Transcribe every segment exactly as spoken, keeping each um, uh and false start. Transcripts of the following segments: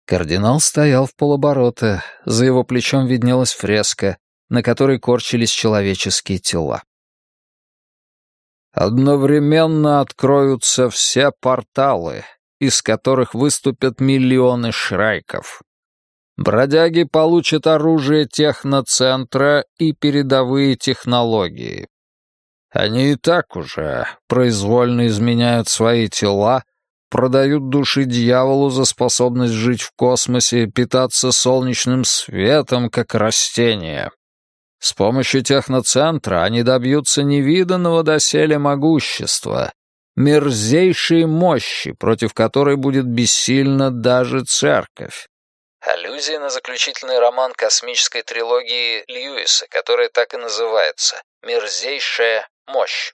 Кардинал стоял в полоборота, за его плечом виднелась фреска, на которой корчились человеческие тела. «Одновременно откроются все порталы, из которых выступят миллионы шрайков. Бродяги получат оружие техноцентра и передовые технологии. Они и так уже произвольно изменяют свои тела, продают души дьяволу за способность жить в космосе и питаться солнечным светом, как растения. С помощью техноцентра они добьются невиданного доселе могущества, мерзейшей мощи, против которой будет бессильна даже церковь». Аллюзия на заключительный роман космической трилогии Льюиса, которая так и называется «Мерзейшая мощь».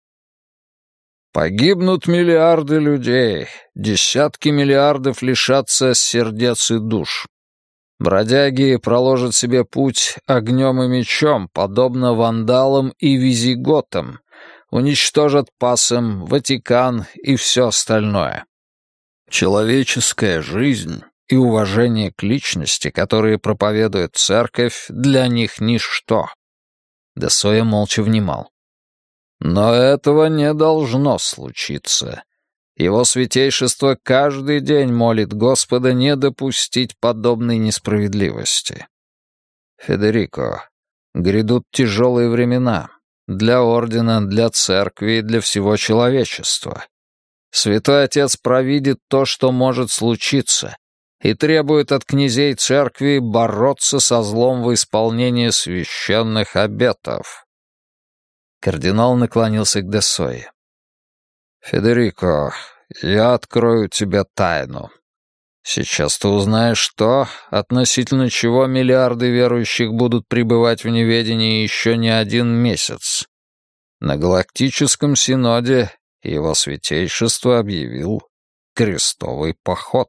«Погибнут миллиарды людей, десятки миллиардов лишатся сердец и душ. Бродяги проложат себе путь огнем и мечом, подобно вандалам и визиготам, уничтожат Пассам, Ватикан и все остальное. Человеческая жизнь и уважение к личности, которые проповедует церковь, для них ничто». Десоя молча внимал. «Но этого не должно случиться. Его святейшество каждый день молит Господа не допустить подобной несправедливости. Федерико, грядут тяжелые времена для ордена, для церкви и для всего человечества. Святой Отец провидит то, что может случиться, и требует от князей церкви бороться со злом во исполнении священных обетов». Кардинал наклонился к Десое. «Федерико, я открою тебе тайну. Сейчас ты узнаешь то, относительно чего миллиарды верующих будут пребывать в неведении еще не один месяц. На Галактическом Синоде его святейшество объявил крестовый поход».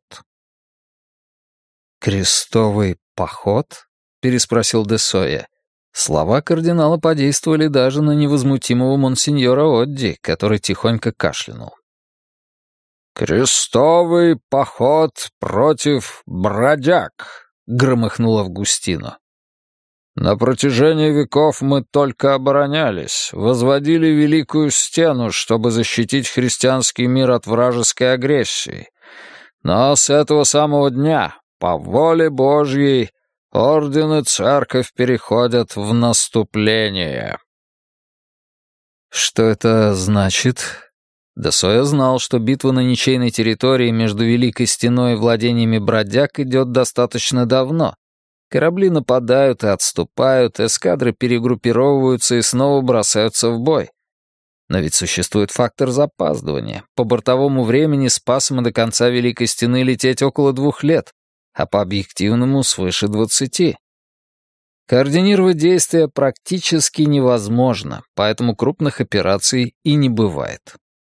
«Крестовый поход?» — переспросил Десоя. Слова кардинала подействовали даже на невозмутимого монсеньора Одди, который тихонько кашлянул. «Крестовый поход против бродяг», — громыхнул Августино. «На протяжении веков мы только оборонялись, возводили великую стену, чтобы защитить христианский мир от вражеской агрессии. Но с этого самого дня, по воле Божьей, орден и церковь переходят в наступление». «Что это значит?» Десоя знал, что битва на ничейной территории между Великой Стеной и владениями бродяг идет достаточно давно. Корабли нападают и отступают, эскадры перегруппировываются и снова бросаются в бой. Но ведь существует фактор запаздывания. По бортовому времени с Пассом до конца Великой Стены лететь около двух лет, а по объективному свыше двадцати. Координировать действия практически невозможно, поэтому крупных операций и не бывает.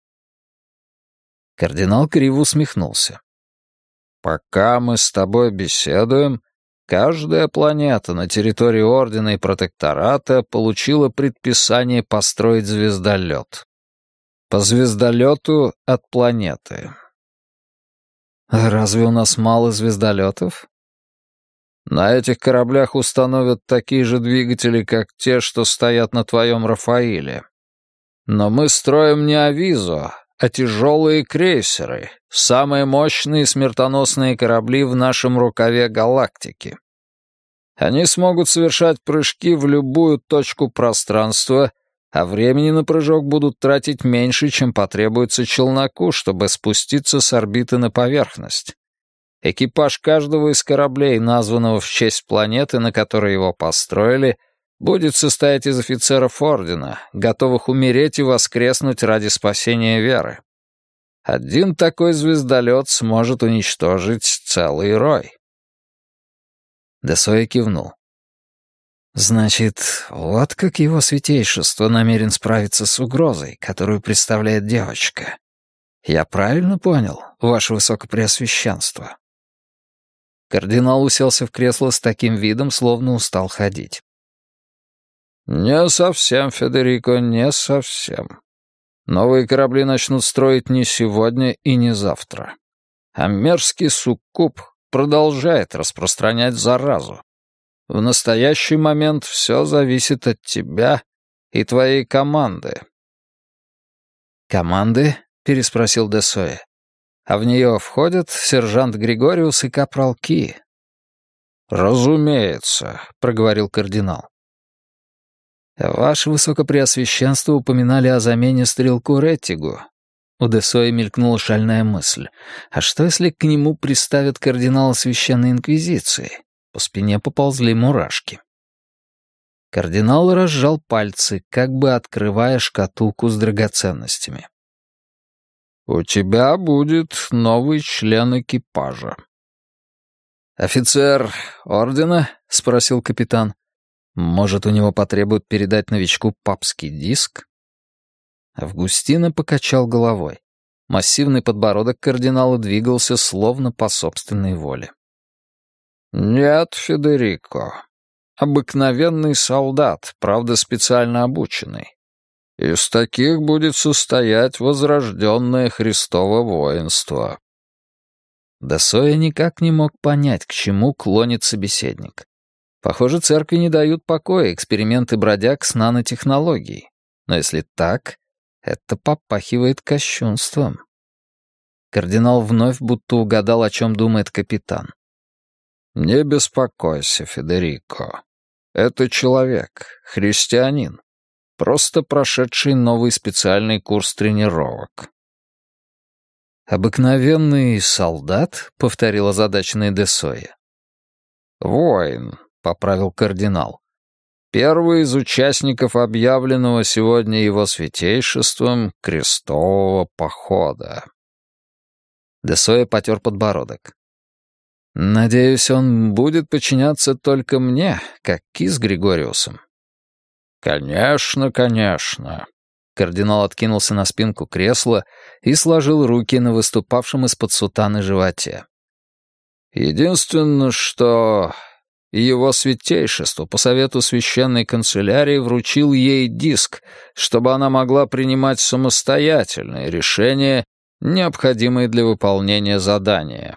Кардинал криво усмехнулся. «Пока мы с тобой беседуем, каждая планета на территории Ордена и Протектората получила предписание построить звездолет. По звездолету от планеты». «Разве у нас мало звездолетов?» «На этих кораблях установят такие же двигатели, как те, что стоят на твоем Рафаиле. Но мы строим не Авизо, а тяжелые крейсеры, самые мощные смертоносные корабли в нашем рукаве галактики. Они смогут совершать прыжки в любую точку пространства, а времени на прыжок будут тратить меньше, чем потребуется челноку, чтобы спуститься с орбиты на поверхность. Экипаж каждого из кораблей, названного в честь планеты, на которой его построили, будет состоять из офицеров Ордена, готовых умереть и воскреснуть ради спасения веры. Один такой звездолет сможет уничтожить целый рой». Десоя кивнул. «Значит, вот как его святейшество намерен справиться с угрозой, которую представляет девочка. Я правильно понял, ваше высокопреосвященство?» Кардинал уселся в кресло с таким видом, словно устал ходить. «Не совсем, Федерико, не совсем. Новые корабли начнут строить не сегодня и не завтра. А мерзкий суккуб продолжает распространять заразу. В настоящий момент все зависит от тебя и твоей команды». «Команды?» — переспросил де Сойя. «А в нее входят сержант Григориус и капрал Ки». «Разумеется», — проговорил кардинал. «Ваше Высокопреосвященство упоминали о замене стрелку Реттигу». У де Сойя мелькнула шальная мысль. А что, если к нему приставят кардинала Священной Инквизиции? По спине поползли мурашки. Кардинал разжал пальцы, как бы открывая шкатулку с драгоценностями. «У тебя будет новый член экипажа». «Офицер ордена?» — спросил капитан. «Может, у него потребуют передать новичку папский диск?» Августино покачал головой. Массивный подбородок кардинала двигался словно по собственной воле. «Нет, Федерико. Обыкновенный солдат, правда, специально обученный. Из таких будет состоять возрожденное Христово воинство». де Сойя никак не мог понять, к чему клонит собеседник. Похоже, церкви не дают покоя эксперименты бродяг с нанотехнологией. Но если так, это попахивает кощунством. Кардинал вновь будто угадал, о чем думает капитан. «Не беспокойся, Федерико. Это человек, христианин, просто прошедший новый специальный курс тренировок». «Обыкновенный солдат?» — повторил озадаченный де Сойя. «Воин», — поправил кардинал. «Первый из участников объявленного сегодня его святейшеством крестового похода». Де Сойя потер подбородок. «Надеюсь, он будет подчиняться только мне, как Ки с Григориусом». «Конечно, конечно». Кардинал откинулся на спинку кресла и сложил руки на выступавшем из-под сутаны животе. «Единственное, что его святейшество по совету священной канцелярии вручил ей диск, чтобы она могла принимать самостоятельные решения, необходимые для выполнения задания».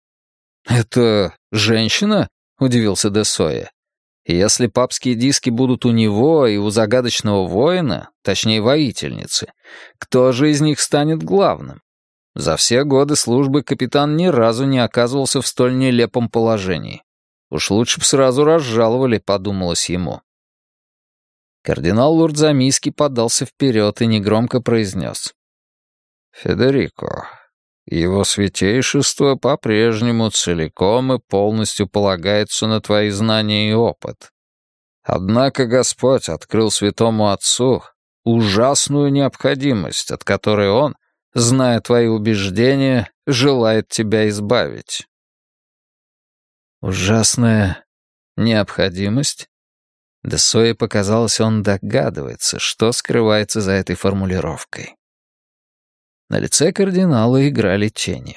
«Это женщина?» — удивился де Сойя. «Если папские диски будут у него и у загадочного воина, точнее воительницы, кто же из них станет главным? За все годы службы капитан ни разу не оказывался в столь нелепом положении. Уж лучше б сразу разжаловали», — подумалось ему. Кардинал Лурдзамийский подался вперед и негромко произнес. «Федерико, его святейшество по-прежнему целиком и полностью полагается на твои знания и опыт. Однако Господь открыл святому отцу ужасную необходимость, от которой он, зная твои убеждения, желает тебя избавить». «Ужасная необходимость?» Де Сойе показалось, он догадывается, что скрывается за этой формулировкой. На лице кардинала играли тени.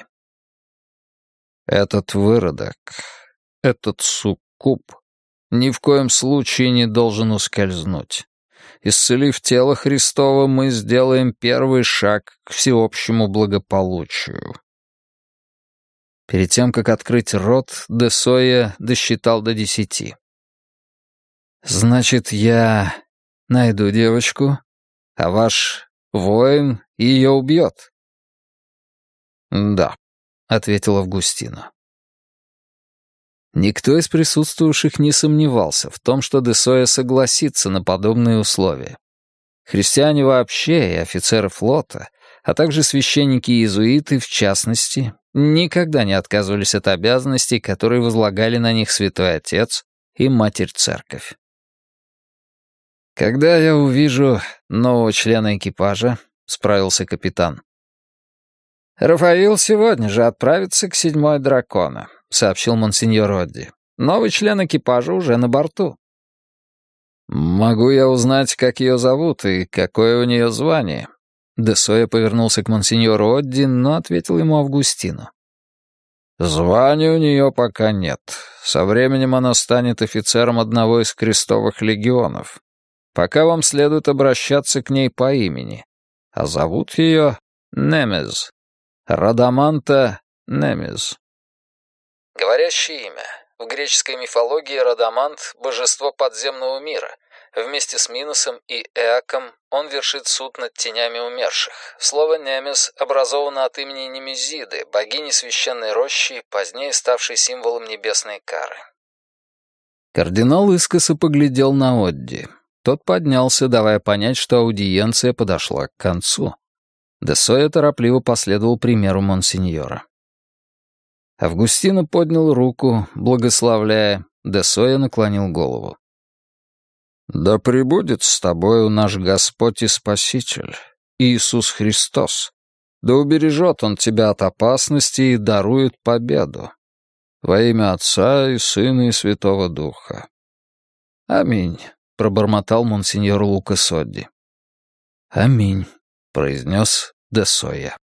«Этот выродок, этот суккуб ни в коем случае не должен ускользнуть. Исцелив тело Христово, мы сделаем первый шаг к всеобщему благополучию». Перед тем, как открыть рот, де Сойя досчитал до десяти. «Значит, я найду девочку, а ваш воин ее убьет?» «Да», — ответил Августино. Никто из присутствующих не сомневался в том, что де Сойя согласится на подобные условия. Христиане вообще и офицеры флота, а также священники и иезуиты, в частности, никогда не отказывались от обязанностей, которые возлагали на них Святой Отец и Матерь Церковь. «Когда я увижу нового члена экипажа?» — справился капитан. «Рафаил сегодня же отправится к седьмой дракона», — сообщил монсеньор Одди. «Новый член экипажа уже на борту». «Могу я узнать, как ее зовут и какое у нее звание?» Де Сойя повернулся к монсеньору Одди, но ответил ему Августину. «Звания у нее пока нет. Со временем она станет офицером одного из крестовых легионов. Пока вам следует обращаться к ней по имени. А зовут ее Немез. Радаманта Немез». говорящее имя. В греческой мифологии Радамант — божество подземного мира. Вместе с Миносом и Эаком он вершит суд над тенями умерших. Слово «немес» образовано от имени Немезиды, богини священной рощи, позднее ставшей символом небесной кары. Кардинал искоса поглядел на Одди. Тот поднялся, давая понять, что аудиенция подошла к концу. Де Сойя торопливо последовал примеру монсеньора. Августино поднял руку, благословляя. Де Сойя наклонил голову. «Да пребудет с тобою наш Господь и Спаситель, Иисус Христос. Да убережет Он тебя от опасности и дарует победу. Во имя Отца и Сына и Святого Духа. Аминь», — пробормотал монсеньор Лукас Одди. «Аминь», — произнес де Сойя.